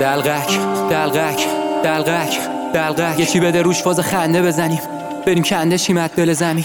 دلقک دلقک دلقک دلقک یکی بده روش فاز خنده بزنیم بریم کنده شیمت دل زمین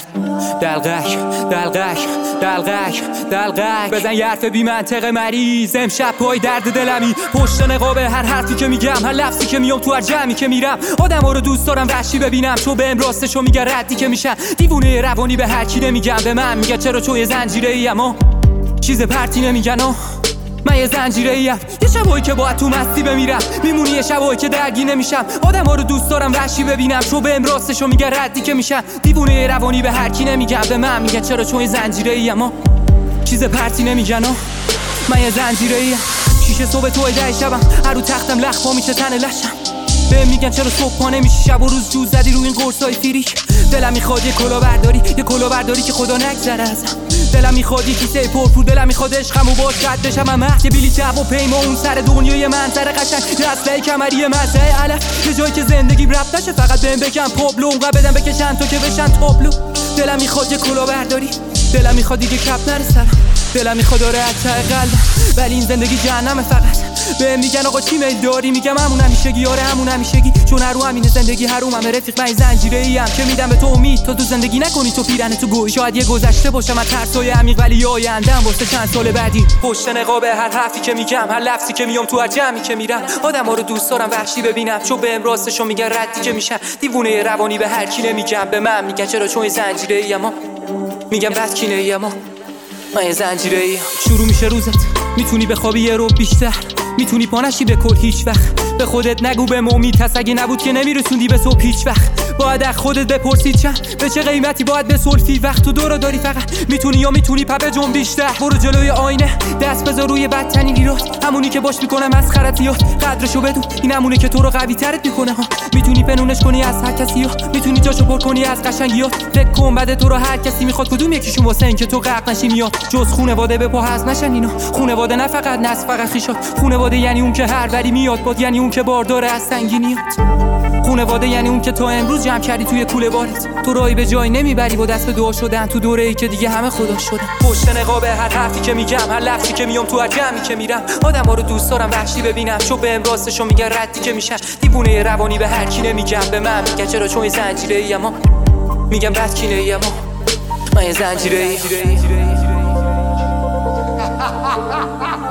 دلقک دلقک دلقک دلقک بزن یه حرف بی منطق مریض امشب پای درد دلمی پشت نقاب هر حرفی که میگم هر لفظی که میام تو هر جمعی که میرم آدم ها رو دوست دارم وحشی ببینم چو بهم راستشو میگه ردی که میشن دیوونه روانی به هر کی نمیگم به من میگه چرا چو یه زنجیره ایم و چیز پرتی نمیگن و من یه زنجیره ایم یه شبایی که باید تو مستی بمیرم میمونی یه شبایی که درگی نمیشم آدم ها رو دوست دارم وحشی ببینم چو بهم راستشو میگه ردی که میشن دیوونه روانی به هر کی نمیگم به من میگه چرا چون یه زنجیره ایم و چیز پرتی نمیگن و من یه زنجیره ایم شیشه صبح تو 10 شبم هر رو تختم لخ پا میشه تن لشم بهم میگن چرا صبح پا نمیشی شب و روز جوز زدی روی این قرصای فیریک دلم میخواد یه کلاهبرداری که خدا نگذره ازم دلم میخواد یه کیسه پرپور دلم میخواد عشقمو باش رد بشم من مهد بلیط و پیما اون سر دنیای منظره قشنگ یه اسلحه کمری مزه علف یه جایی که زندگیم ربط نشه فقط بهم بگم پابلو اونقدر بدم بکشن تو که بشن تابلو دلم میخواد یه کلاهبرداری دلم میخواد دیگه کپ نره سرم دلم میخواد داره از ته قلبم ولی این زندگی جهنمه فقط بهم میگن آقا چی میل داری میگم همون همیشگی آره همون همیشگی چون هر رو همین زندگی هرومم رفیق من زنجیره ایم که میدم به تو امید تو زندگی نکنی تو پیرن تو گوی شاید یه گذشته باشم از ترسای عمیق ولی آینده‌ام واسه چند سال بعدی پشت نقاب هر حرفی که میگم هر لفظی که میام تو هر جمعی که میرم آدم‌ها رو دوست دارم وحشی ببینم چون بهم راستشو میگن ردی که میشن دیوونه روانی به هر کی نمیگم به من میگن چرا چون زنجیره ایم میگم بس کینه ایم من یه زنجیره ایم شروع میشه روزت میتونی بخوابی یه رو بیشتر میتونی پانشی به کل هیچ وقت به خودت نگو به امید هست اگه نبود که نمیرسوندی به صبح هیچ وقت باید از خودت بپرسی چند به چه قیمتی باید بسلفی وقت تو دورو داری فقط میتونی یا میتونی پپ جون بیشتر برو جلوی آینه دست بذار روی بدترین ایراد همونی که باش میکنه مسخرت یاد قدرشو بدون این همونه که تو رو قوی ترت میکنه ها میتونی پنونش کنی از هر کسی ها میتونی جاشو پر کنی از قشنگیات فکر کن بعد تو رو هر کسی میخواد کدوم یکیشون واسه اینکه تو غرق نشی میاد جز خونواده به پا هست نشن اینا خونواده نه فقط نس فقط خیشات خونواده یعنی اون که هر وری میاد باد یعنی اون که بارداره از سنگینیات خونواده یعنی اون که تا امروز جمع کردی توی کوله بارت تو راهی به جای نمیبری با دست به دعا شدن تو دوره‌ای که دیگه همه خدا شدن پشت نقاب هر حرفی که میگم هر لفظی که میام تو هر جمعی که میرم آدم‌ها رو دوست دارم وحشی ببینم چون بهم راستشو میگن ردی که میشن دیوونه روانی به هر کی نمیگم به من میگن چرا چون زنجیره ایم میگم بس کینه ایم من یه زنجیره